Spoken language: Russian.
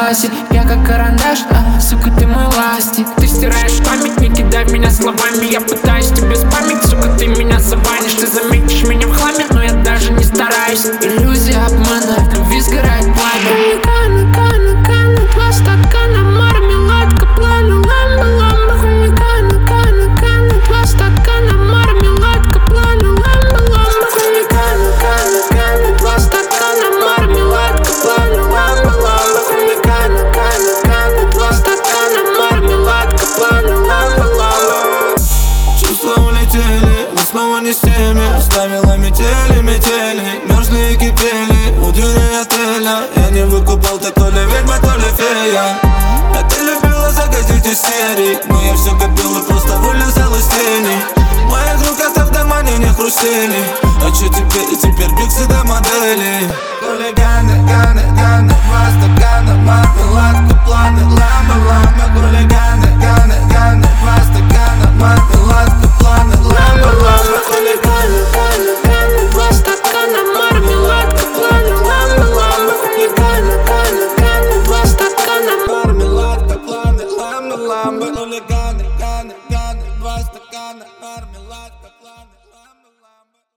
классе. Я как карандаш, сука, ты мой ластик. Ты стираешь память, не кидай в меня словами. Я пытаюсь тебе спамить, сука, ты меня забанишь. Ты заметишь меня в хламе, но я даже не стараюсь. Иллюзия обмана, от любви сгорает пламя. Кану, два стакана, мармеладка, плану, ламба, кану, два стакана, мармеладка, плану, ламба, кану, два стакана, мармеладка, плану, ламба, кану, два стакана, мармеладка, плану, ламба. Чувства улетели, мы снова не с теми. Оставила метели, мерзли и кипели у дверей отеля. Я не выкупал, ты то ли ведьма, то ли фея. А ты любила заходить из серий, но я все копил и просто вылезал из тени. Моих рук в домане не хрустели. А че теперь? Теперь биксы до модели. Хулиганы, два стакана,